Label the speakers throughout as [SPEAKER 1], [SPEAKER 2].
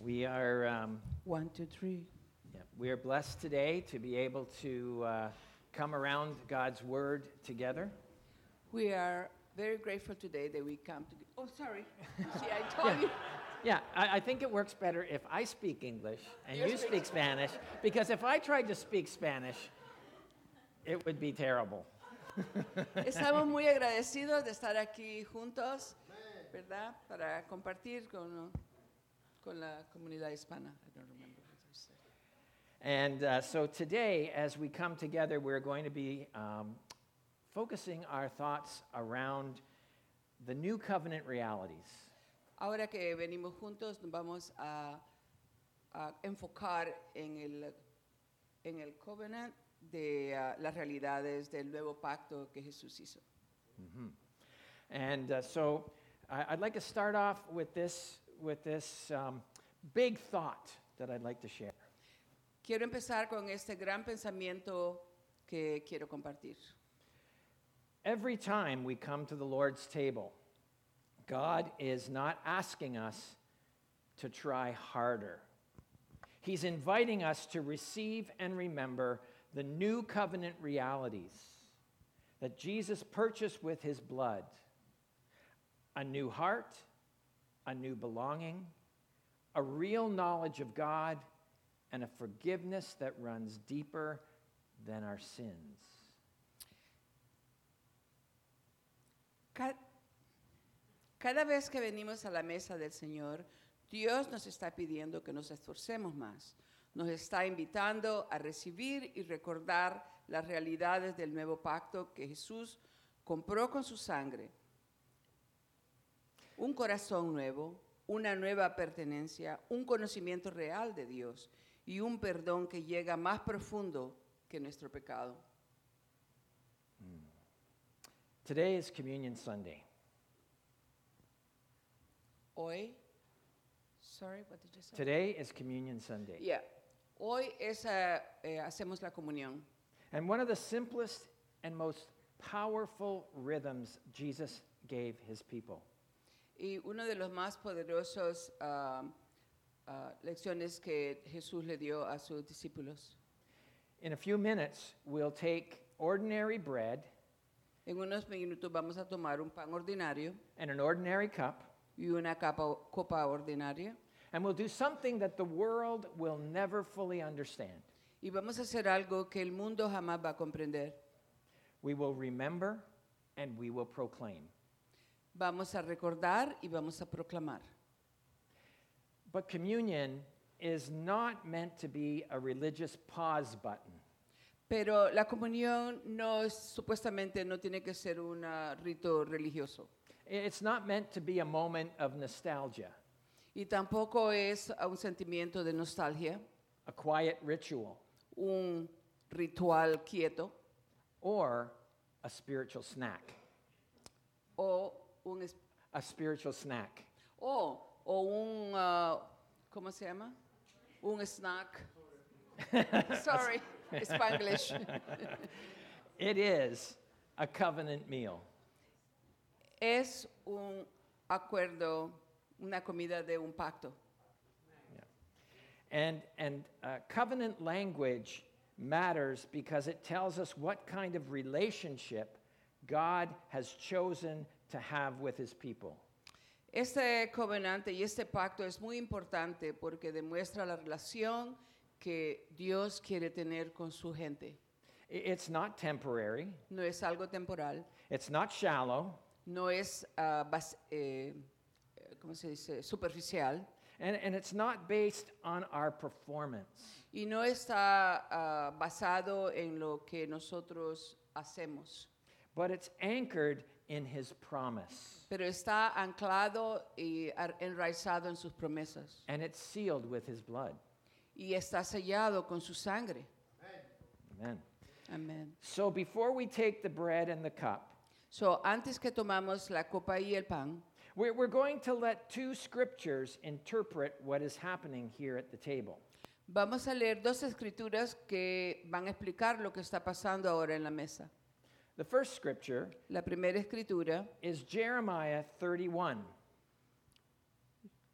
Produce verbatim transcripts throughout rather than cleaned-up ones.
[SPEAKER 1] We are um,
[SPEAKER 2] One, two, three.
[SPEAKER 1] yeah, we are blessed today to be able to uh, come around God's Word together.
[SPEAKER 2] We are very grateful today that we come to. Oh, sorry. See, I told
[SPEAKER 1] Yeah.
[SPEAKER 2] you.
[SPEAKER 1] Yeah, I, I think it works better if I speak English and
[SPEAKER 2] You
[SPEAKER 1] you
[SPEAKER 2] speak
[SPEAKER 1] speak Spanish, because if I tried to speak Spanish, it would be terrible.
[SPEAKER 2] Estamos muy agradecidos de estar aquí juntos, ¿verdad? Para compartir con, con la comunidad hispana. I don't remember what I said.
[SPEAKER 1] And uh, so today, as we come together, we're going to be um, focusing our thoughts around the new covenant realities.
[SPEAKER 2] Ahora que venimos juntos, nos vamos a, a enfocar en el, en el covenant de uh, las realidades del nuevo pacto que Jesús hizo.
[SPEAKER 1] Mm-hmm. And uh, so I, I'd like to start off with this, with this um, big thought that I'd like to share.
[SPEAKER 2] Quiero empezar con este gran pensamiento que quiero compartir.
[SPEAKER 1] Every time we come to the Lord's table, God is not asking us to try harder. He's inviting us to receive and remember the new covenant realities that Jesus purchased with his blood. A new heart, a new belonging, a real knowledge of God, and a forgiveness that runs deeper than our sins.
[SPEAKER 2] Ca- Cada vez que venimos a la mesa del Señor, Dios nos está pidiendo que nos esforcemos más. Nos está invitando a recibir y recordar las realidades del nuevo pacto que Jesús compró con su sangre. Un corazón nuevo, una nueva pertenencia, un conocimiento real de Dios y un perdón que llega más profundo que nuestro pecado.
[SPEAKER 1] Today is Communion Sunday.
[SPEAKER 2] Hoy, sorry, what did you say?
[SPEAKER 1] Today is Communion Sunday.
[SPEAKER 2] Yeah. Hoy es, uh, eh, hacemos la comunión.
[SPEAKER 1] And one of the simplest and most powerful rhythms Jesus gave his people
[SPEAKER 2] Y uno de los más poderosos uh, uh, lecciones que Jesús le dio a sus discípulos.
[SPEAKER 1] In a few minutes, we'll take ordinary bread
[SPEAKER 2] En unos minutos vamos a tomar un pan ordinario
[SPEAKER 1] and an ordinary cup,
[SPEAKER 2] y una capa, copa ordinaria
[SPEAKER 1] and we'll do something that the world will never fully understand.
[SPEAKER 2] y vamos a hacer algo que el mundo jamás va a comprender.
[SPEAKER 1] We will remember and we will proclaim.
[SPEAKER 2] Vamos a recordar y vamos a proclamar.
[SPEAKER 1] But communion is not meant to be a religious pause button.
[SPEAKER 2] Pero la comunión no es, supuestamente no tiene que ser un uh, rito religioso.
[SPEAKER 1] It's not meant to be a moment of nostalgia,
[SPEAKER 2] Y tampoco es uh, un sentimiento de nostalgia,
[SPEAKER 1] a quiet ritual,
[SPEAKER 2] un ritual quieto
[SPEAKER 1] or a spiritual snack.
[SPEAKER 2] o un, es-
[SPEAKER 1] A spiritual snack.
[SPEAKER 2] o, o un, uh, ¿cómo se llama? Un snack. Sorry, Spanglish.
[SPEAKER 1] It is a covenant meal.
[SPEAKER 2] Es un acuerdo, una comida de un pacto.
[SPEAKER 1] And, and uh, covenant language matters because it tells us what kind of relationship God has chosen to have with his people.
[SPEAKER 2] Este covenante y este pacto es muy importante porque demuestra la relación que Dios quiere tener con su gente.
[SPEAKER 1] I- It's not temporary,
[SPEAKER 2] No es algo temporal,
[SPEAKER 1] it's not shallow,
[SPEAKER 2] no es ah, bas- eh, eh, ¿cómo se dice? Superficial
[SPEAKER 1] and, and it's not based on our performance.
[SPEAKER 2] y no está ah, basado en lo que nosotros hacemos,
[SPEAKER 1] But it's anchored in his promise,
[SPEAKER 2] pero está anclado y ar- enraizado en sus promesas
[SPEAKER 1] and it's sealed with his blood.
[SPEAKER 2] y está sellado con su sangre.
[SPEAKER 1] Amen.
[SPEAKER 2] Amén.
[SPEAKER 1] So before we take the bread and the cup,
[SPEAKER 2] So, antes que tomamos la copa y el pan,
[SPEAKER 1] we're, we're going to let two scriptures interpret what is happening here at the table.
[SPEAKER 2] vamos a leer dos escrituras que van a explicar lo que está pasando ahora en la mesa.
[SPEAKER 1] The first scripture
[SPEAKER 2] La primera escritura
[SPEAKER 1] is Jeremiah thirty-one.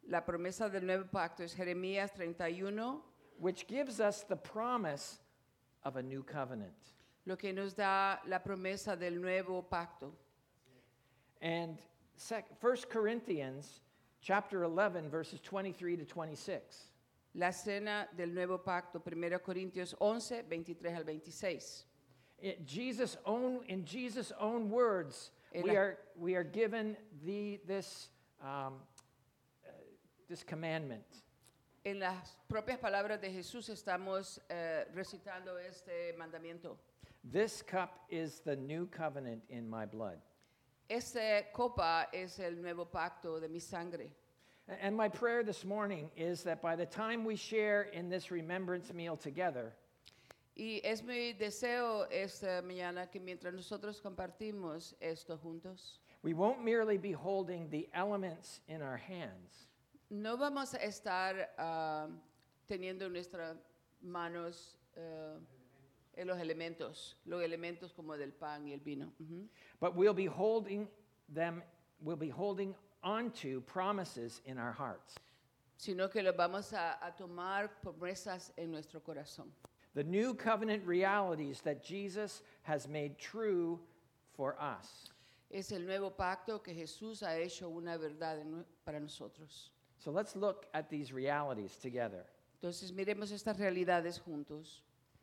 [SPEAKER 2] La promesa del nuevo pacto es Jeremías treinta y uno,
[SPEAKER 1] which gives us the promise of a new covenant.
[SPEAKER 2] lo que nos da la promesa del nuevo pacto.
[SPEAKER 1] And sec- First Corinthians chapter eleven, verses twenty-three to twenty-six.
[SPEAKER 2] La cena del nuevo pacto, primero Corintios once, veintitrés al veintiséis.
[SPEAKER 1] It, Jesus own, in Jesus' own words,
[SPEAKER 2] En
[SPEAKER 1] we
[SPEAKER 2] la-
[SPEAKER 1] are, we are given the, this, um, uh, this commandment.
[SPEAKER 2] En las propias palabras de Jesús estamos eh, recitando este mandamiento.
[SPEAKER 1] This cup is the new covenant in my blood.
[SPEAKER 2] Esta copa es el nuevo pacto de mi sangre.
[SPEAKER 1] A- And my prayer this morning is that by the time we share in this remembrance meal together,
[SPEAKER 2] Y es mi deseo esta mañana que mientras nosotros compartimos esto juntos,
[SPEAKER 1] we won't merely be holding the elements in our hands,
[SPEAKER 2] no vamos a estar ah, teniendo en nuestras manos eh, en los elementos, los elementos como del pan y el vino. Ujú.
[SPEAKER 1] but we'll be holding them, we'll be holding onto promises in our hearts.
[SPEAKER 2] Sino que los vamos a, a tomar promesas en nuestro corazón.
[SPEAKER 1] The new covenant realities that Jesus has made true for us.
[SPEAKER 2] Es el nuevo pacto que Jesús ha hecho una verdad en nue- para nosotros.
[SPEAKER 1] So let's look at these realities together.
[SPEAKER 2] Entonces miremos estas realidades juntos.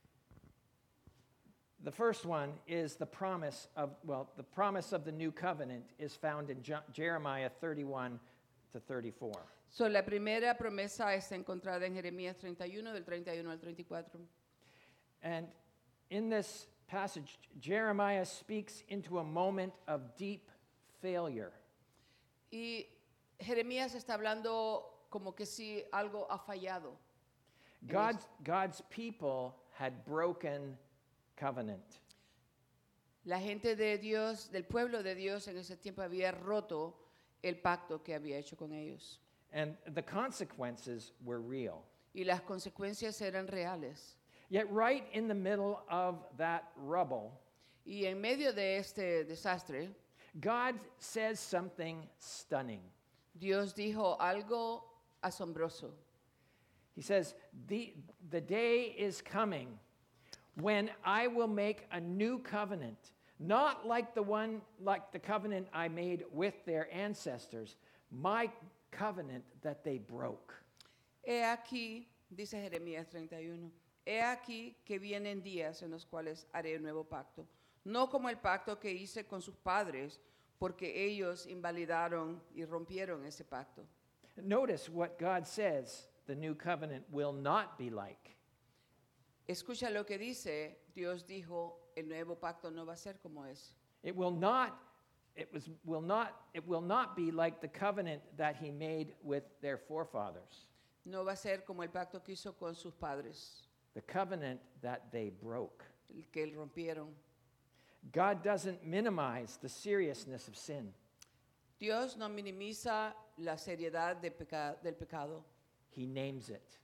[SPEAKER 1] The first one is the promise of, well, the promise of the new covenant is found in Je- Jeremiah thirty-one to thirty-four.
[SPEAKER 2] So, la primera promesa está encontrada en Jeremías treinta y uno, del treinta y uno al treinta y cuatro.
[SPEAKER 1] And in this passage, Jeremiah speaks into a moment of deep failure.
[SPEAKER 2] Y Jeremías está hablando como que si algo ha fallado.
[SPEAKER 1] God's, God's people had broken covenant.
[SPEAKER 2] La gente de Dios, del pueblo de Dios en ese tiempo había roto el pacto que había hecho con ellos.
[SPEAKER 1] And the consequences were real.
[SPEAKER 2] Y las consecuencias eran reales.
[SPEAKER 1] Yet, right in the middle of that rubble,
[SPEAKER 2] Y en medio de este desastre,
[SPEAKER 1] God says something stunning.
[SPEAKER 2] Dios dijo algo asombroso.
[SPEAKER 1] He says, the, the day is coming when I will make a new covenant, not like the one, like the covenant I made with their ancestors, my covenant that they broke.
[SPEAKER 2] He aquí, dice Jeremías treinta y uno, he aquí que vienen días en los cuales haré un nuevo pacto, no como el pacto que hice con sus padres, porque ellos invalidaron y rompieron ese pacto.
[SPEAKER 1] Notice what God says the new covenant will not be like.
[SPEAKER 2] Escucha lo que dice, Dios dijo, el nuevo pacto no va a ser como ese.
[SPEAKER 1] It will not, it was, will not, it will not be like the covenant that he made with their forefathers,
[SPEAKER 2] No va a ser como el pacto que hizo con sus padres,
[SPEAKER 1] the covenant that they broke.
[SPEAKER 2] el que rompieron.
[SPEAKER 1] God doesn't minimize the seriousness of sin.
[SPEAKER 2] Dios no minimiza la seriedad de peca- del pecado.
[SPEAKER 1] He names it.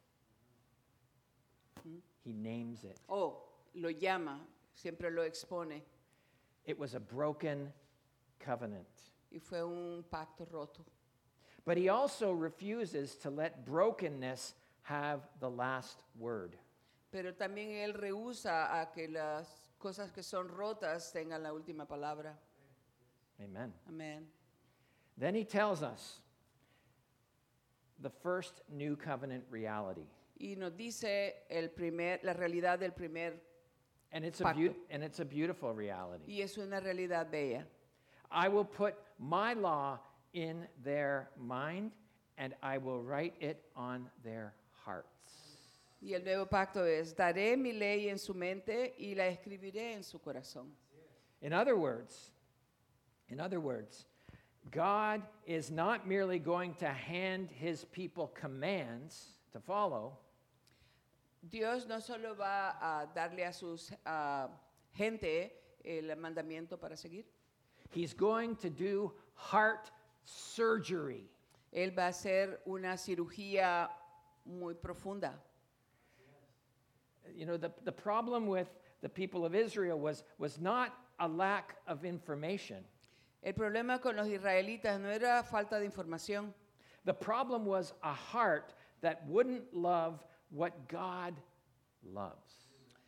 [SPEAKER 1] He names it.
[SPEAKER 2] Oh, lo llama, siempre lo expone.
[SPEAKER 1] It was a broken covenant.
[SPEAKER 2] Y fue un pacto roto.
[SPEAKER 1] But he also refuses to let brokenness have the last word.
[SPEAKER 2] Pero también Él rehúsa a que las cosas que son rotas tengan la última palabra.
[SPEAKER 1] Amen.
[SPEAKER 2] Amén.
[SPEAKER 1] Then he tells us the first new covenant reality.
[SPEAKER 2] Y nos dice el primer, la realidad del primer,
[SPEAKER 1] And it's a
[SPEAKER 2] Pacto.
[SPEAKER 1] beau- and it's a beautiful reality.
[SPEAKER 2] y es una realidad bella.
[SPEAKER 1] I will put my law in their mind and I will write it on their hearts.
[SPEAKER 2] Y el nuevo pacto es, daré mi ley en su mente y la escribiré en su corazón.
[SPEAKER 1] In other words, in other words, God is not merely going to hand his people commands to follow.
[SPEAKER 2] Dios no solo va a darle a sus ah, gente el mandamiento para seguir,
[SPEAKER 1] He's going to do heart surgery.
[SPEAKER 2] Él va a hacer una cirugía muy profunda.
[SPEAKER 1] You know, the, the problem with the people of Israel was, was not a lack of information.
[SPEAKER 2] El problema con los israelitas no era falta de información.
[SPEAKER 1] The problem was a heart that wouldn't love what God loves.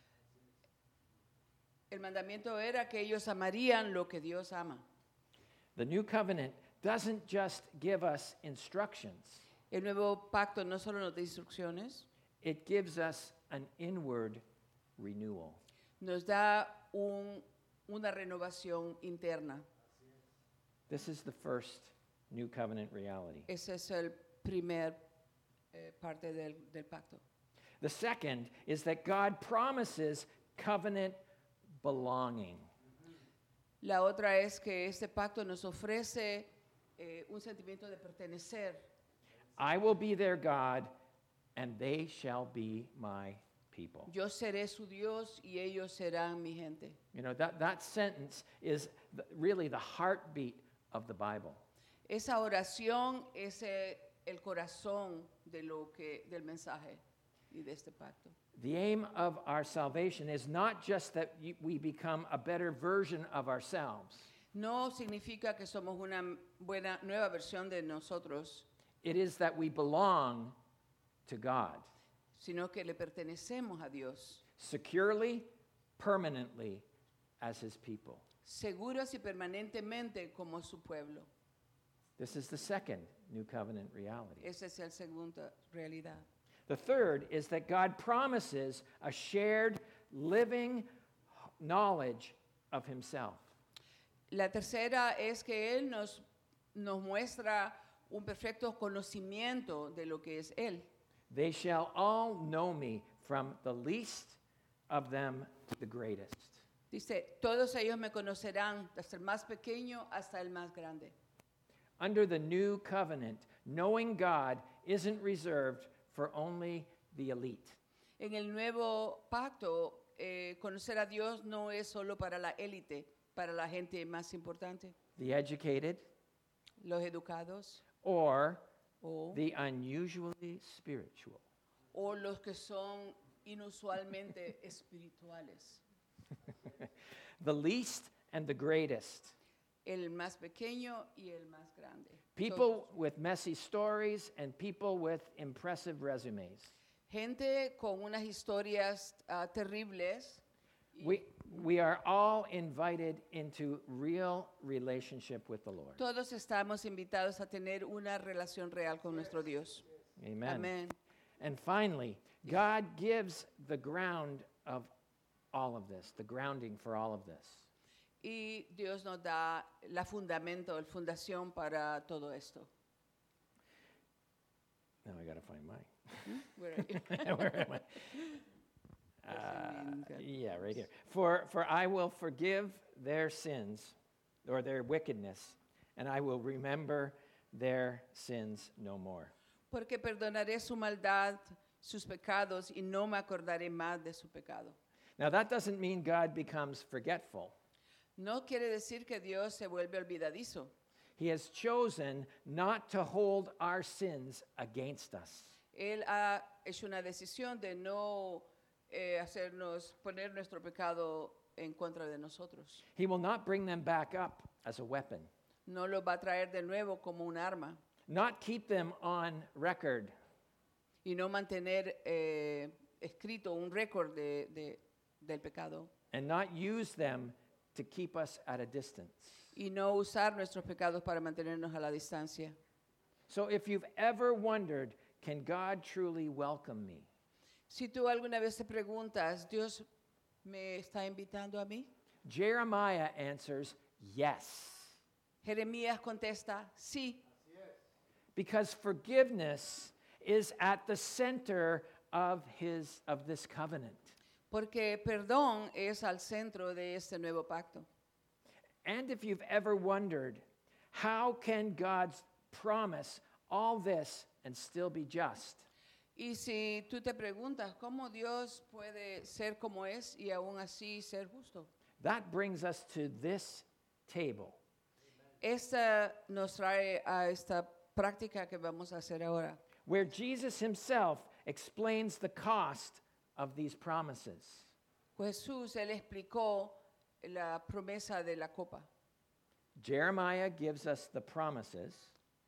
[SPEAKER 2] El mandamiento era que ellos amarían lo que Dios ama.
[SPEAKER 1] The new covenant doesn't just give us instructions,
[SPEAKER 2] El nuevo pacto no solo nos da instrucciones,
[SPEAKER 1] it gives us an inward renewal.
[SPEAKER 2] nos da un- una renovación interna.
[SPEAKER 1] This is the first new covenant reality.
[SPEAKER 2] Ese es el primer eh, parte del, del pacto.
[SPEAKER 1] The second is that God promises covenant belonging.
[SPEAKER 2] La otra es que este pacto nos ofrece eh, un sentimiento de pertenecer.
[SPEAKER 1] I will be their God, and they shall be my people.
[SPEAKER 2] Yo seré su Dios y ellos serán mi gente.
[SPEAKER 1] You know, that, that sentence is the, really the heartbeat of the Bible.
[SPEAKER 2] Esa oración es eh, el corazón de lo que, del mensaje y de este pacto.
[SPEAKER 1] The aim of our salvation is not just that you- we become a better version of ourselves.
[SPEAKER 2] No significa que somos una buena nueva versión de nosotros,
[SPEAKER 1] It is that we belong to God
[SPEAKER 2] sino que le pertenecemos a Dios,
[SPEAKER 1] securely, permanently as his people.
[SPEAKER 2] seguros y permanentemente como su pueblo.
[SPEAKER 1] This is the second new covenant reality.
[SPEAKER 2] Esa es la segunda realidad.
[SPEAKER 1] The third is that God promises a shared living knowledge of himself.
[SPEAKER 2] La tercera es que Él nos, nos muestra un perfecto conocimiento de lo que es Él.
[SPEAKER 1] They shall all know me, from the least of them to the greatest.
[SPEAKER 2] Dice, todos ellos me conocerán, desde el más pequeño hasta el más grande.
[SPEAKER 1] Under the new covenant, knowing God isn't reserved for only the elite.
[SPEAKER 2] En el nuevo pacto, eh, conocer a Dios no es solo para la élite, para la gente más importante,
[SPEAKER 1] The educated
[SPEAKER 2] los educados
[SPEAKER 1] or
[SPEAKER 2] o,
[SPEAKER 1] the unusually spiritual.
[SPEAKER 2] o los que son inusualmente espirituales.
[SPEAKER 1] The least and the greatest.
[SPEAKER 2] El más pequeño y el más grande.
[SPEAKER 1] People with messy stories and people with impressive resumes.
[SPEAKER 2] Gente con unas historias ah, terribles. y
[SPEAKER 1] We, we are all invited into real relationship with the Lord.
[SPEAKER 2] Todos estamos invitados a tener una relación real con nuestro Dios.
[SPEAKER 1] Amen.
[SPEAKER 2] Amén.
[SPEAKER 1] And finally, God gives the ground of all of this, the grounding for all of this.
[SPEAKER 2] Y Dios nos da la fundamento, la fundación para todo esto.
[SPEAKER 1] Now I got to find mine.
[SPEAKER 2] Where are you?
[SPEAKER 1] Where am I? Uh, yeah, right here. For, for I will forgive their sins or their wickedness, and I will remember their sins no more.
[SPEAKER 2] Porque perdonaré su maldad, sus pecados, y no me acordaré más de su pecado.
[SPEAKER 1] Now, that doesn't mean God becomes forgetful.
[SPEAKER 2] No quiere decir que Dios se vuelve olvidadizo.
[SPEAKER 1] He has chosen not to hold our sins against us.
[SPEAKER 2] Él ha hecho una decisión de no eh, hacernos poner nuestro pecado en contra de nosotros.
[SPEAKER 1] He will not bring them back up as a weapon,
[SPEAKER 2] No lo va a traer de nuevo como un arma
[SPEAKER 1] not keep them on record,
[SPEAKER 2] y no mantener eh, escrito un récord de, de- del pecado
[SPEAKER 1] and not use them to keep us at a distance.
[SPEAKER 2] y no usar nuestros pecados para mantenernos a la distancia.
[SPEAKER 1] So if you've ever wondered, can God truly welcome me?
[SPEAKER 2] Si tú alguna vez te preguntas, ¿Dios me está invitando a mí?
[SPEAKER 1] Jeremiah answers, yes.
[SPEAKER 2] Jeremías contesta, sí,
[SPEAKER 1] Because forgiveness is at the center of his of this covenant.
[SPEAKER 2] porque perdón es al centro de este nuevo pacto.
[SPEAKER 1] And if you've ever wondered, how can God's promise all this and still be just?
[SPEAKER 2] Y si tú te preguntas cómo Dios puede ser como es y aún así ser justo,
[SPEAKER 1] That brings us to this table.
[SPEAKER 2] esta nos trae a esta práctica que vamos a hacer ahora,
[SPEAKER 1] Where Jesus himself explains the cost of these promises.
[SPEAKER 2] Jesús, él explicó la promesa de la copa.
[SPEAKER 1] Jeremiah gives us the promises,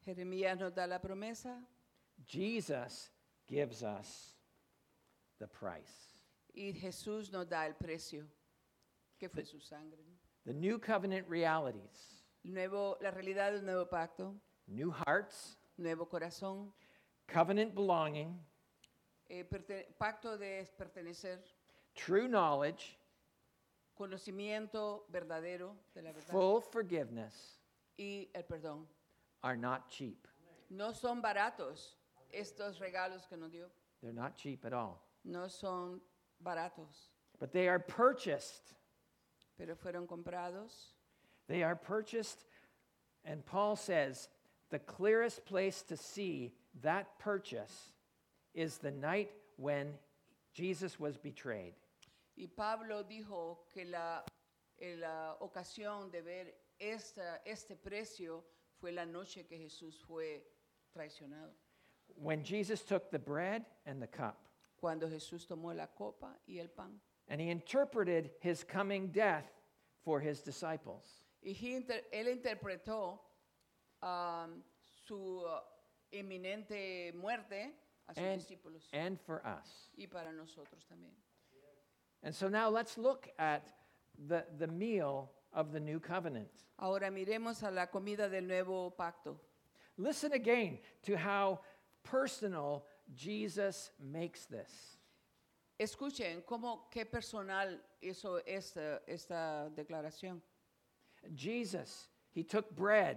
[SPEAKER 2] Jeremías nos da la promesa
[SPEAKER 1] Jesus gives us the price.
[SPEAKER 2] y Jesús nos da el precio, que fue su sangre, ¿no?
[SPEAKER 1] The new covenant realities,
[SPEAKER 2] Nuevo, la realidad del nuevo pacto,
[SPEAKER 1] new hearts,
[SPEAKER 2] nuevo corazón,
[SPEAKER 1] covenant belonging,
[SPEAKER 2] eh, perte- pacto de pertenecer,
[SPEAKER 1] true knowledge,
[SPEAKER 2] conocimiento verdadero de la verdad
[SPEAKER 1] full forgiveness
[SPEAKER 2] y el perdón.
[SPEAKER 1] are not cheap.
[SPEAKER 2] No son baratos estos regalos que nos dio,
[SPEAKER 1] They're not cheap at all.
[SPEAKER 2] no son baratos,
[SPEAKER 1] But they are purchased.
[SPEAKER 2] pero fueron comprados.
[SPEAKER 1] They are purchased, and Paul says the clearest place to see that purchase is the night when Jesus was betrayed.
[SPEAKER 2] Y Pablo dijo que la, eh, la ocasión de ver esta, este precio fue la noche que Jesús fue traicionado.
[SPEAKER 1] When Jesus took the bread and the cup,
[SPEAKER 2] Cuando Jesús tomó la copa y el pan.
[SPEAKER 1] and he interpreted his coming death for his disciples.
[SPEAKER 2] Y he inter- él interpretó um, su uh, inminente muerte a sus
[SPEAKER 1] And,
[SPEAKER 2] discípulos
[SPEAKER 1] and for us.
[SPEAKER 2] y para nosotros también.
[SPEAKER 1] And so now let's look at the, the meal of the new covenant.
[SPEAKER 2] Ahora miremos a la comida del nuevo pacto.
[SPEAKER 1] Listen again to how personal Jesus makes this.
[SPEAKER 2] Escuchen cómo qué personal hizo esta, esta declaración.
[SPEAKER 1] Jesus, he took bread,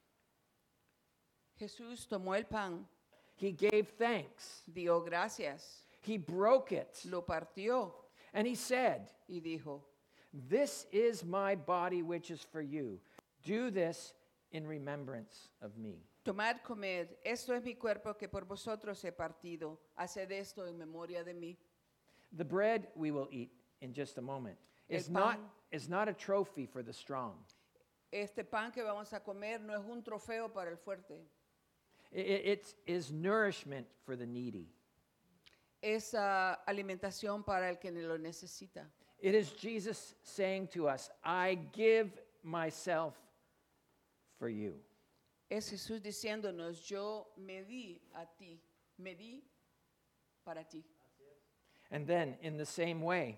[SPEAKER 2] Jesús tomó el pan,
[SPEAKER 1] he gave thanks,
[SPEAKER 2] dio gracias,
[SPEAKER 1] he broke it,
[SPEAKER 2] lo partió
[SPEAKER 1] and he said,
[SPEAKER 2] y dijo,
[SPEAKER 1] "This is my body which is for you. Do this in remembrance of me."
[SPEAKER 2] tomad, comed, esto es mi cuerpo que por vosotros he partido, haced esto en memoria de mí.
[SPEAKER 1] The bread we will eat in just a moment is
[SPEAKER 2] El
[SPEAKER 1] not,
[SPEAKER 2] pan-
[SPEAKER 1] is not a trophy for the strong.
[SPEAKER 2] Este pan que vamos a comer no es un trofeo para el fuerte,
[SPEAKER 1] I- i- It is nourishment for the needy.
[SPEAKER 2] es ah, alimentación para el que lo necesita.
[SPEAKER 1] It is Jesus saying to us, "I give myself for you."
[SPEAKER 2] Es Jesús diciéndonos, yo me di a ti, me di para ti.
[SPEAKER 1] And then, in the same way,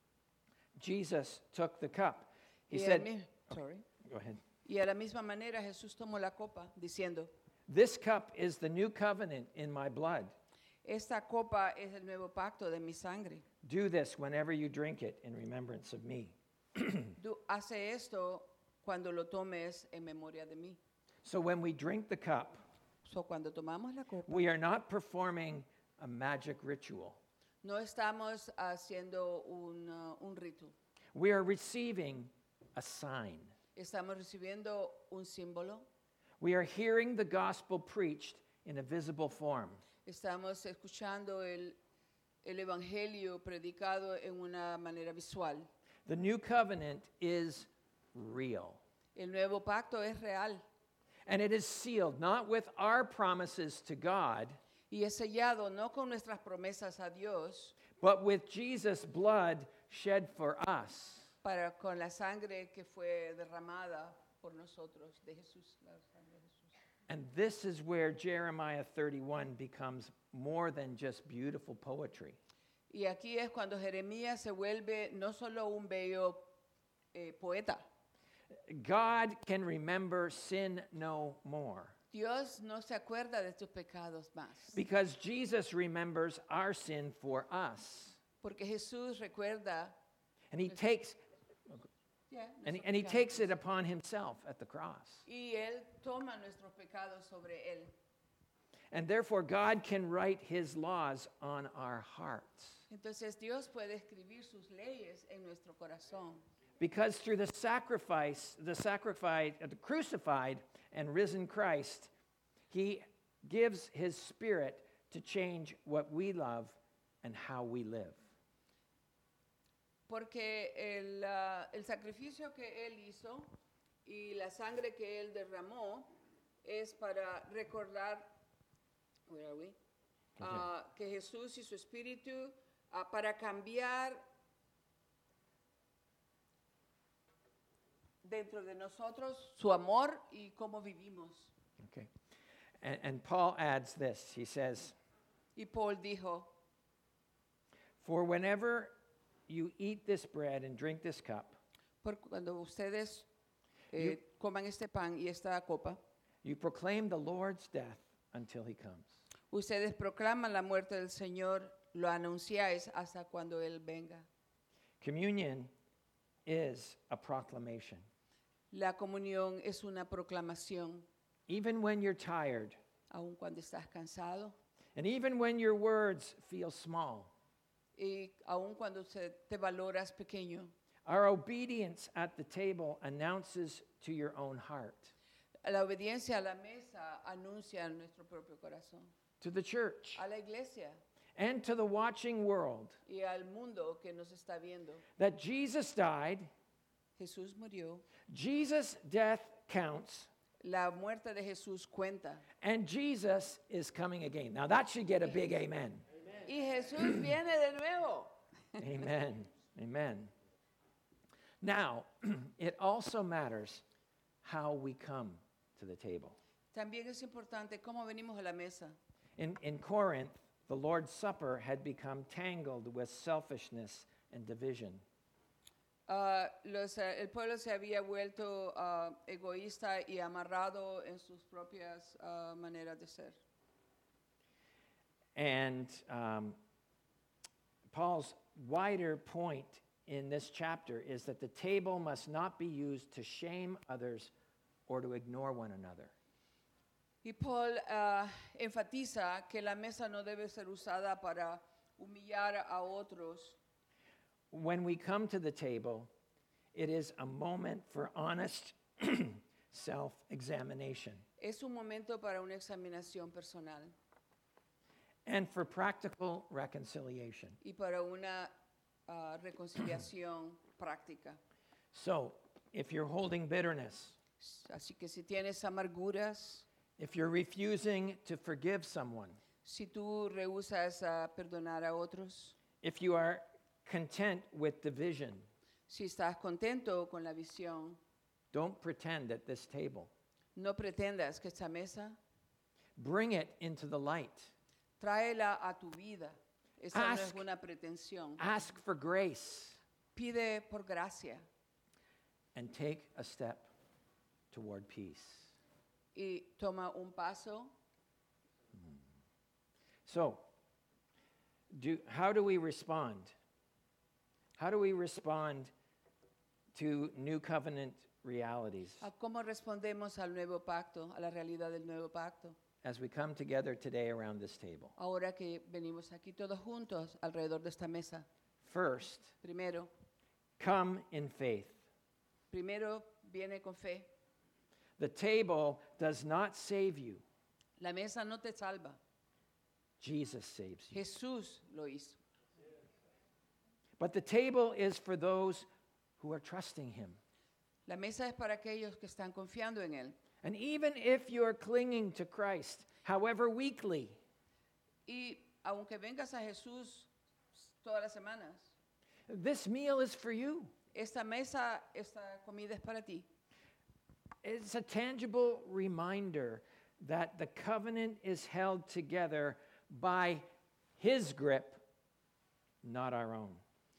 [SPEAKER 1] Jesus took the cup. He
[SPEAKER 2] Y, al
[SPEAKER 1] said,
[SPEAKER 2] mi- sorry.
[SPEAKER 1] Go ahead.
[SPEAKER 2] Y a la misma manera Jesús tomó la copa diciendo,
[SPEAKER 1] "This cup is the new covenant in my blood.
[SPEAKER 2] esta copa es el nuevo pacto de mi sangre.
[SPEAKER 1] Do this whenever you drink it in remembrance of me."
[SPEAKER 2] Tú hace esto cuando lo tomes en memoria de mí.
[SPEAKER 1] So when we drink the cup,
[SPEAKER 2] So, cuando tomamos la copa,
[SPEAKER 1] we are not performing a magic ritual.
[SPEAKER 2] no estamos haciendo un, uh, un rito.
[SPEAKER 1] We are receiving a sign.
[SPEAKER 2] Estamos recibiendo un símbolo.
[SPEAKER 1] We are hearing the gospel preached in a visible form.
[SPEAKER 2] Estamos escuchando el, el evangelio predicado en una manera visual.
[SPEAKER 1] The new covenant is real.
[SPEAKER 2] El nuevo pacto es real
[SPEAKER 1] And it is sealed not with our promises to God,
[SPEAKER 2] y es sellado no con nuestras promesas a Dios,
[SPEAKER 1] but with Jesus' blood shed for us.
[SPEAKER 2] para con la sangre que fue derramada por nosotros de Jesús, la sangre de Jesús.
[SPEAKER 1] And this is where Jeremiah thirty-one becomes more than just beautiful poetry.
[SPEAKER 2] Y aquí es cuando Jeremías se vuelve no solo un bello eh, poeta.
[SPEAKER 1] God can remember sin no more
[SPEAKER 2] Dios no se acuerda de tus pecados más,
[SPEAKER 1] because Jesus remembers our sin for us.
[SPEAKER 2] porque Jesús recuerda
[SPEAKER 1] And he takes
[SPEAKER 2] yeah,
[SPEAKER 1] and,
[SPEAKER 2] nuestros
[SPEAKER 1] and he
[SPEAKER 2] pecados.
[SPEAKER 1] takes it upon himself at the cross.
[SPEAKER 2] Y Él toma nuestros pecados sobre Él.
[SPEAKER 1] And therefore God can write his laws on our hearts.
[SPEAKER 2] Entonces Dios puede escribir sus leyes en nuestro corazón.
[SPEAKER 1] Because through the sacrifice, the sacrifice, uh, the crucified and risen Christ, he gives his spirit to change what we love and how we live.
[SPEAKER 2] Porque el, ah, el sacrificio que Él hizo y la sangre que Él derramó es para recordar, where are we? Ah, que Jesús y su espíritu, ah, para cambiar dentro de nosotros su amor y cómo vivimos.
[SPEAKER 1] Okay. And, and Paul adds this. He says,
[SPEAKER 2] Y Paul dijo,
[SPEAKER 1] "For whenever you eat this bread and drink this cup,
[SPEAKER 2] por cuando ustedes eh, coman este pan y esta copa,
[SPEAKER 1] you proclaim the Lord's death until he comes."
[SPEAKER 2] ustedes proclaman la muerte del Señor, lo anunciáis hasta cuando Él venga.
[SPEAKER 1] Communion is a proclamation.
[SPEAKER 2] La comunión es una proclamación,
[SPEAKER 1] Even when you're tired,
[SPEAKER 2] aun cuando estás cansado
[SPEAKER 1] and even when your words feel small,
[SPEAKER 2] y aun cuando se- te valoras pequeño.
[SPEAKER 1] our obedience at the table announces to your own heart,
[SPEAKER 2] La obediencia a la mesa anuncia en nuestro propio corazón,
[SPEAKER 1] to the church,
[SPEAKER 2] a la iglesia
[SPEAKER 1] and to the watching world
[SPEAKER 2] y al mundo que nos está viendo.
[SPEAKER 1] that Jesus died,
[SPEAKER 2] Jesús murió,
[SPEAKER 1] Jesus' death counts,
[SPEAKER 2] la muerte de Jesús cuenta.
[SPEAKER 1] and Jesus is coming again. Now that should get a big amen.
[SPEAKER 2] Y Jesús viene de nuevo.
[SPEAKER 1] Amen. Amen. Now, it also matters how we come to the table.
[SPEAKER 2] También es importante cómo venimos a la mesa.
[SPEAKER 1] In, in Corinth, the Lord's Supper had become tangled with selfishness and division.
[SPEAKER 2] Ah, los, eh, el pueblo se había vuelto ah, egoísta y amarrado en sus propias ah, maneras de ser.
[SPEAKER 1] And um, Paul's wider point in this chapter is that the table must not be used to shame others or to ignore one another.
[SPEAKER 2] Y Paul ah, enfatiza que la mesa no debe ser usada para humillar a otros.
[SPEAKER 1] When we come to the table, it is a moment for honest self-examination
[SPEAKER 2] Es un momento para una examinación personal
[SPEAKER 1] and for practical reconciliation.
[SPEAKER 2] y para una ah, reconciliación práctica.
[SPEAKER 1] So, if you're holding bitterness,
[SPEAKER 2] Así que si tienes amarguras,
[SPEAKER 1] if you're refusing to forgive someone,
[SPEAKER 2] si tú rehusas a perdonar a otros,
[SPEAKER 1] if you are content with division,
[SPEAKER 2] si estás contento con la visión,
[SPEAKER 1] don't pretend at this table.
[SPEAKER 2] no pretendas que esta mesa,
[SPEAKER 1] Bring it into the light.
[SPEAKER 2] tráela a tu vida. Esa no es
[SPEAKER 1] Ask-
[SPEAKER 2] una pretensión.
[SPEAKER 1] Ask for grace
[SPEAKER 2] Pide por gracia
[SPEAKER 1] and take a step toward peace.
[SPEAKER 2] y toma un paso.
[SPEAKER 1] So, do, how do we respond? How do we respond to new covenant realities
[SPEAKER 2] ¿A cómo respondemos al nuevo pacto, a la realidad del nuevo pacto?
[SPEAKER 1] as we come together today around this table?
[SPEAKER 2] Ahora que venimos aquí todos juntos alrededor de esta mesa.
[SPEAKER 1] First,
[SPEAKER 2] Primero,
[SPEAKER 1] come in faith.
[SPEAKER 2] primero viene con fe.
[SPEAKER 1] The table does not save you,
[SPEAKER 2] La mesa no te salva.
[SPEAKER 1] Jesus saves you.
[SPEAKER 2] Jesús lo hizo.
[SPEAKER 1] But the table is for those who are trusting Him.
[SPEAKER 2] La mesa es para aquellos que están confiando en Él.
[SPEAKER 1] And even if you're clinging to Christ, however weakly,
[SPEAKER 2] Y aunque vengas a Jesús todas las semanas,
[SPEAKER 1] this meal is for you.
[SPEAKER 2] esta mesa, esta comida es para ti.
[SPEAKER 1] It's a tangible reminder that the covenant is held together by His grip, not our own.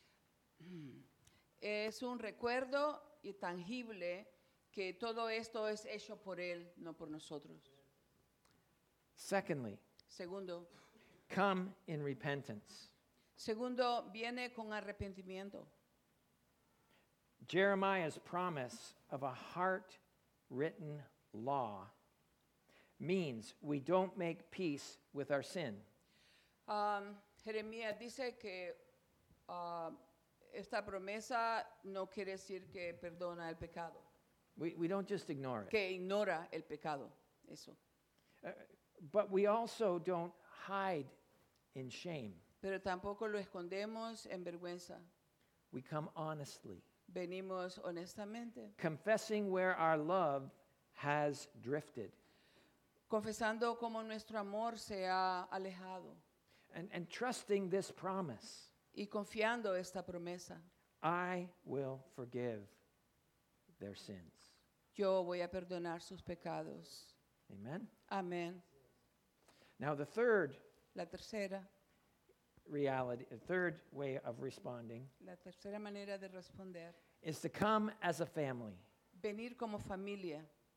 [SPEAKER 2] Es un recuerdo y tangible que todo esto es hecho por Él, no por nosotros.
[SPEAKER 1] Secondly,
[SPEAKER 2] Segundo,
[SPEAKER 1] come in repentance.
[SPEAKER 2] segundo viene con arrepentimiento.
[SPEAKER 1] Jeremiah's promise of a heart-written law means we don't make peace with our sin.
[SPEAKER 2] Um, Jeremías dice que ah, esta promesa no quiere decir que perdona el pecado,
[SPEAKER 1] We, we don't just ignore it.
[SPEAKER 2] que ignora el pecado. Eso.
[SPEAKER 1] Uh, but we also don't hide in shame.
[SPEAKER 2] Pero tampoco lo escondemos en vergüenza.
[SPEAKER 1] We come honestly,
[SPEAKER 2] Venimos honestamente,
[SPEAKER 1] confessing where our love has drifted,
[SPEAKER 2] confesando cómo nuestro amor se ha alejado
[SPEAKER 1] and, and trusting this promise.
[SPEAKER 2] y confiando esta promesa.
[SPEAKER 1] I will forgive their sins.
[SPEAKER 2] Yo voy a perdonar sus pecados.
[SPEAKER 1] Amen?
[SPEAKER 2] Amén.
[SPEAKER 1] Now, the third
[SPEAKER 2] La tercera,
[SPEAKER 1] reality, the third way of responding
[SPEAKER 2] la tercera manera de responder,
[SPEAKER 1] is to come as a family.
[SPEAKER 2] venir como familia.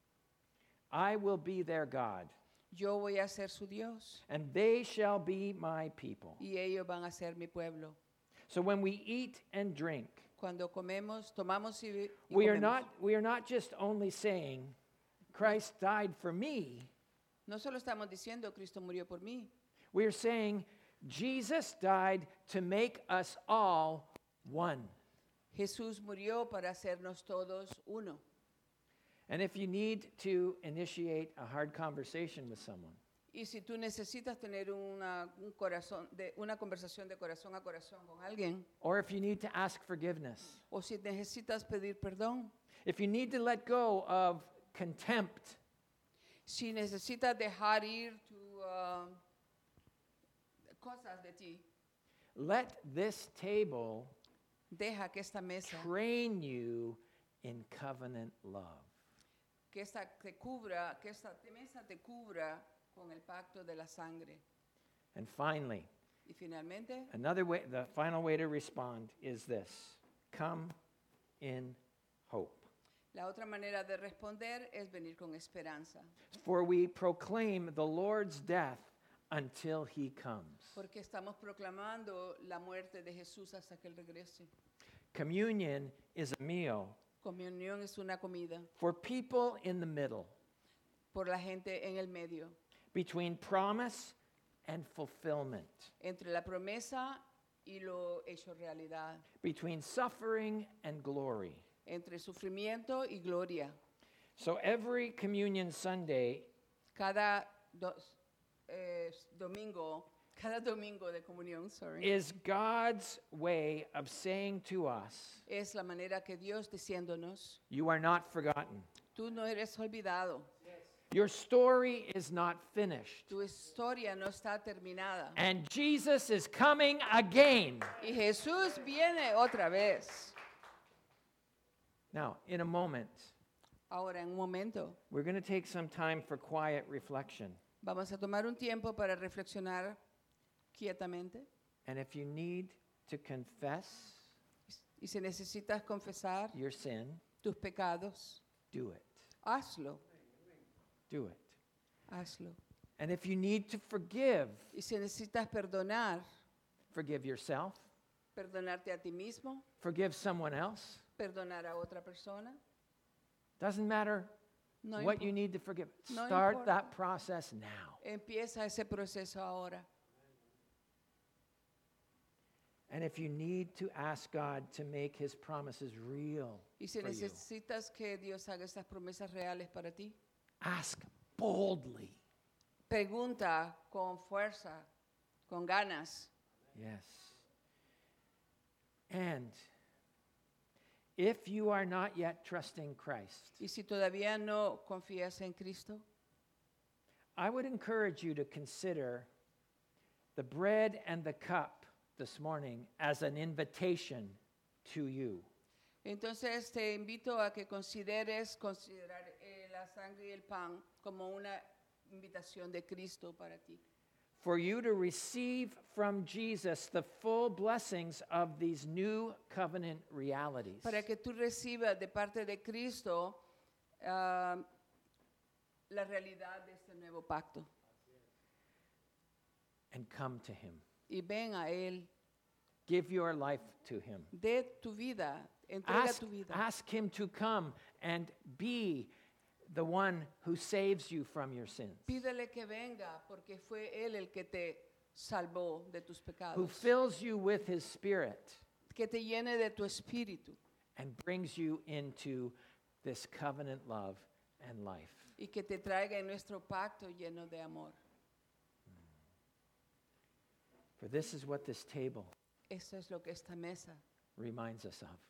[SPEAKER 1] I will be their God,
[SPEAKER 2] Yo voy a ser su Dios
[SPEAKER 1] and they shall be my people.
[SPEAKER 2] y ellos van a ser mi pueblo.
[SPEAKER 1] So when we eat and drink,
[SPEAKER 2] Cuando comemos, tomamos y, y
[SPEAKER 1] we are
[SPEAKER 2] comemos.
[SPEAKER 1] not, we are not just only saying, Christ died for me.
[SPEAKER 2] No solo estamos diciendo Cristo murió por mí,
[SPEAKER 1] We are saying, Jesus died to make us all one.
[SPEAKER 2] Jesús murió para hacernos todos uno.
[SPEAKER 1] And if you need to initiate a hard conversation with someone,
[SPEAKER 2] Y si tú necesitas tener una, un corazón de, una conversación de corazón a corazón con alguien,
[SPEAKER 1] or if you need to ask forgiveness,
[SPEAKER 2] o si necesitas pedir perdón,
[SPEAKER 1] if you need to let go of contempt,
[SPEAKER 2] si necesitas dejar ir tu, ah, cosas de ti,
[SPEAKER 1] let this table
[SPEAKER 2] deja que esta mesa,
[SPEAKER 1] train you in covenant love.
[SPEAKER 2] que esta te cubra, que esta mesa te cubra con el pacto de la sangre.
[SPEAKER 1] And finally,
[SPEAKER 2] Y finalmente,
[SPEAKER 1] another way, the final way to respond is this: come in hope.
[SPEAKER 2] la otra manera de responder es venir con esperanza,
[SPEAKER 1] For we proclaim the Lord's death until he comes.
[SPEAKER 2] porque estamos proclamando la muerte de Jesús hasta que Él regrese.
[SPEAKER 1] Communion is a meal
[SPEAKER 2] Comunión es una comida
[SPEAKER 1] for people in the middle
[SPEAKER 2] por la gente en el medio,
[SPEAKER 1] between promise and fulfillment,
[SPEAKER 2] entre la promesa y lo hecho realidad,
[SPEAKER 1] between suffering and glory.
[SPEAKER 2] entre sufrimiento y gloria.
[SPEAKER 1] So every communion Sunday
[SPEAKER 2] Cada dos- eh, domingo, cada domingo de comunión, sorry,
[SPEAKER 1] is God's way of saying to us,
[SPEAKER 2] es la manera que Dios diciéndonos,
[SPEAKER 1] you are not forgotten.
[SPEAKER 2] tú no eres olvidado,
[SPEAKER 1] Your story is not finished.
[SPEAKER 2] tu historia no está terminada.
[SPEAKER 1] And Jesus is coming again.
[SPEAKER 2] Y Jesús viene otra vez.
[SPEAKER 1] Now, in a moment,
[SPEAKER 2] Ahora, en un momento,
[SPEAKER 1] we're going to take some time for quiet reflection.
[SPEAKER 2] vamos a tomar un tiempo para reflexionar quietamente.
[SPEAKER 1] And if you need to confess
[SPEAKER 2] Y si necesitas confesar
[SPEAKER 1] your sin,
[SPEAKER 2] tus pecados,
[SPEAKER 1] do it.
[SPEAKER 2] hazlo,
[SPEAKER 1] Do it.
[SPEAKER 2] hazlo.
[SPEAKER 1] And if you need to forgive,
[SPEAKER 2] Y si necesitas perdonar,
[SPEAKER 1] forgive yourself,
[SPEAKER 2] perdonarte a ti mismo,
[SPEAKER 1] forgive someone else.
[SPEAKER 2] perdonar a otra persona,
[SPEAKER 1] Doesn't matter
[SPEAKER 2] no
[SPEAKER 1] what
[SPEAKER 2] impo-
[SPEAKER 1] you need to forgive.
[SPEAKER 2] No
[SPEAKER 1] Start
[SPEAKER 2] importa.
[SPEAKER 1] that process now.
[SPEAKER 2] empieza ese proceso ahora.
[SPEAKER 1] And if you need to ask God to make his promises real
[SPEAKER 2] Y si
[SPEAKER 1] for you,
[SPEAKER 2] necesitas que Dios haga esas promesas reales para ti,
[SPEAKER 1] ask boldly.
[SPEAKER 2] pregunta con fuerza, con ganas.
[SPEAKER 1] Yes. And if you are not yet trusting Christ,
[SPEAKER 2] Y si todavía no confías en Cristo,
[SPEAKER 1] I would encourage you to consider the bread and the cup this morning as an invitation to you.
[SPEAKER 2] entonces te invito a que consideres considerar eh, la sangre y el pan como una invitación de Cristo para ti.
[SPEAKER 1] For you to receive from Jesus the full blessings of these new covenant realities.
[SPEAKER 2] Para que tú recibas de parte de Cristo ah, la realidad de este nuevo pacto.
[SPEAKER 1] And come to him.
[SPEAKER 2] Y ven a Él,
[SPEAKER 1] Give your life to him.
[SPEAKER 2] de tu vida, entrega
[SPEAKER 1] Ask,
[SPEAKER 2] tu vida.
[SPEAKER 1] ask him to come and be the one who saves you from your sins,
[SPEAKER 2] Pídele que venga porque fue Él el que te salvó de tus
[SPEAKER 1] who
[SPEAKER 2] pecados.
[SPEAKER 1] fills you with his spirit
[SPEAKER 2] Que te llene de tu espíritu
[SPEAKER 1] and brings you into this covenant love and life.
[SPEAKER 2] y que te traiga en nuestro pacto lleno de amor.
[SPEAKER 1] For this is what this table
[SPEAKER 2] Eso es lo que esta mesa
[SPEAKER 1] reminds us of.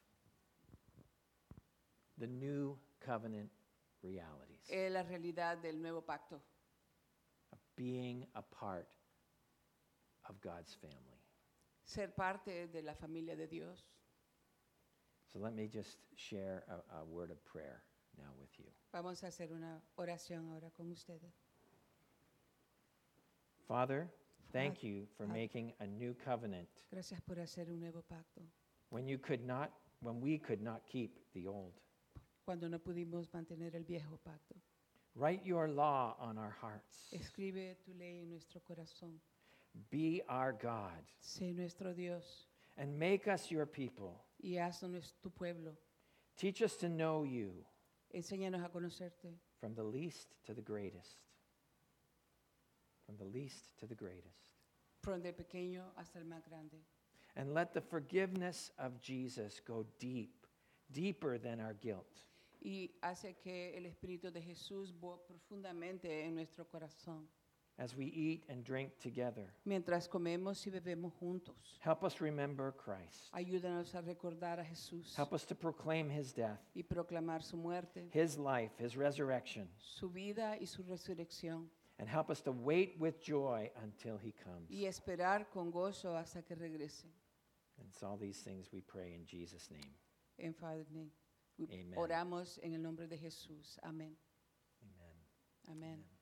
[SPEAKER 1] The new covenant realities
[SPEAKER 2] es la realidad del nuevo pacto,
[SPEAKER 1] of being a part of God's family.
[SPEAKER 2] ser parte de la familia de Dios.
[SPEAKER 1] So let me just share a, a word of prayer now with you.
[SPEAKER 2] Vamos a hacer una oración ahora con ustedes.
[SPEAKER 1] Father, thank you for
[SPEAKER 2] Father.
[SPEAKER 1] making a new covenant
[SPEAKER 2] Gracias por hacer un nuevo pacto
[SPEAKER 1] when you could not, when we could not keep the old.
[SPEAKER 2] cuando no pudimos mantener el viejo pacto.
[SPEAKER 1] Write your law on our hearts.
[SPEAKER 2] Escribe tu ley en nuestro corazón.
[SPEAKER 1] Be our God
[SPEAKER 2] Sé nuestro Dios
[SPEAKER 1] and make us your people.
[SPEAKER 2] y haznos tu pueblo.
[SPEAKER 1] Teach us to know you
[SPEAKER 2] Enséñanos a conocerte
[SPEAKER 1] from the least to the greatest. From the least to the greatest.
[SPEAKER 2] from el pequeño hasta el más grande.
[SPEAKER 1] And let the forgiveness of Jesus go deep, deeper than our guilt.
[SPEAKER 2] Y hace que el Espíritu de Jesús bo- profundamente en nuestro corazón.
[SPEAKER 1] As we eat and drink together,
[SPEAKER 2] Mientras comemos y bebemos juntos.
[SPEAKER 1] help us remember Christ.
[SPEAKER 2] Ayúdanos a recordar a Jesús
[SPEAKER 1] Help us to proclaim his death,
[SPEAKER 2] y proclamar su muerte,
[SPEAKER 1] his life, his resurrection,
[SPEAKER 2] su vida y su resurrección.
[SPEAKER 1] and help us to wait with joy until he comes.
[SPEAKER 2] Y esperar con gozo hasta que regrese.
[SPEAKER 1] And it's all these things we pray in Jesus' name.
[SPEAKER 2] En Father's name. We
[SPEAKER 1] Amen.
[SPEAKER 2] Oramos en el nombre de Jesús. Amén.
[SPEAKER 1] Amen.
[SPEAKER 2] Amén.
[SPEAKER 1] Amen.